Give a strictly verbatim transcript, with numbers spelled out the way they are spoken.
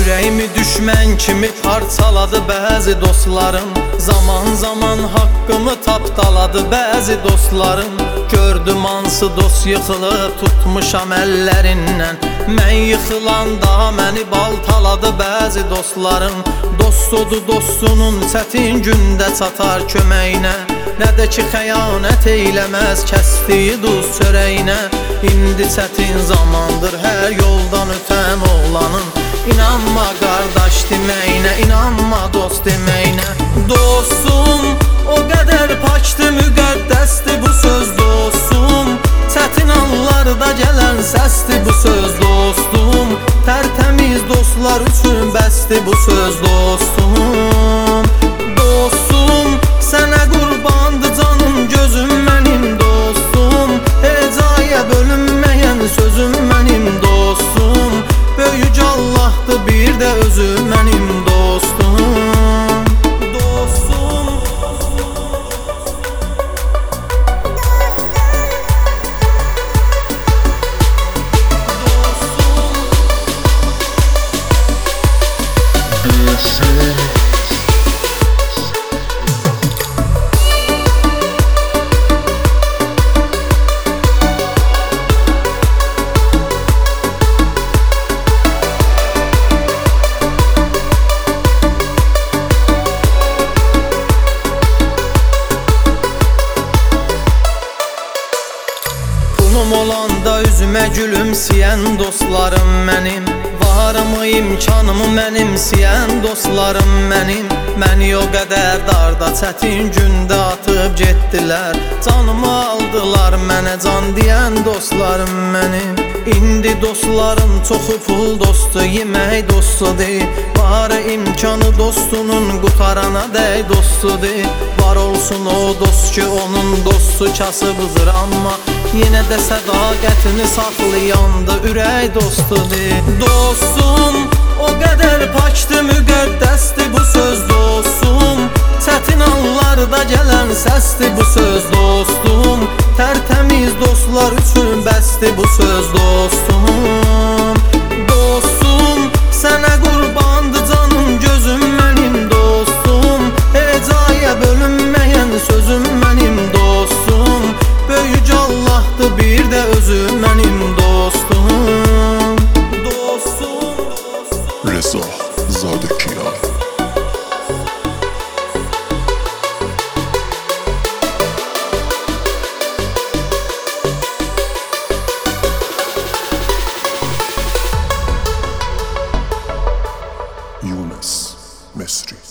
Ürəyimi düşmən kimi parçaladı bəzi dostlarım. Zaman zaman haqqımı tapdaladı bəzi dostlarım. Gördüm hansı dost yıxılıb tutmuşam əllərindən. Mən yıxılanda məni baltaladı bəzi dostlarım. Dostudur dostunun çətin gündə çatar köməyinə. Nə də ki xəyanət eyləməz kəsdiyi duz çörəyinə. İndi çətin zamandır hər yoldan ötən oğlanın. İnanma qardaş deməyinə, inanma dost deməyinə. Dostum o qədər pakdır, müqəddəsdir bu söz dostum. Çətin anlarda gələn səsdir bu söz dostum. Tərtəmiz dostlar üçün bəsdir bu söz dostum. Dostum sənə qurbandı canım gözüm mənim dostum. Hecaya bölünməyən sözüm mənim dostum. Böyük Allahdır bir də özü mənim dostum. Dostum olanda üzümə gülümsəyən dostlarım mənim. Varımı, imkanımı mənimsəyən dostlarım mənim. Məni o qədər darda çətin gündə atıb getdilər. Canımı aldılar mənə can deyən dostlarım mənim. İndi dostlarım çoxu pul dostu, yemək dostudur. Varı imkanı dostunun qutarana dəy dostudur. Var olsun o dost ki onun dostu kasıbıdır, amma yenə də sədaqətini saxlayandı ürək dostudur. Dostum o qədər pakdır, müqəddəsdir bu söz dostum. Çətin anlarda gələn səsdir bu söz dostum. Tərtəmiz dostlar üçün bəsdir bu söz dostum. Dostum sənə qurbandı canım gözüm mənim dostum. Hecaya bölünməyən sözüm mənim dostum. Böyük Allahdır bir də özü mənim dostum. Dostum Reza Zadəkiyan. Yunus Mesri.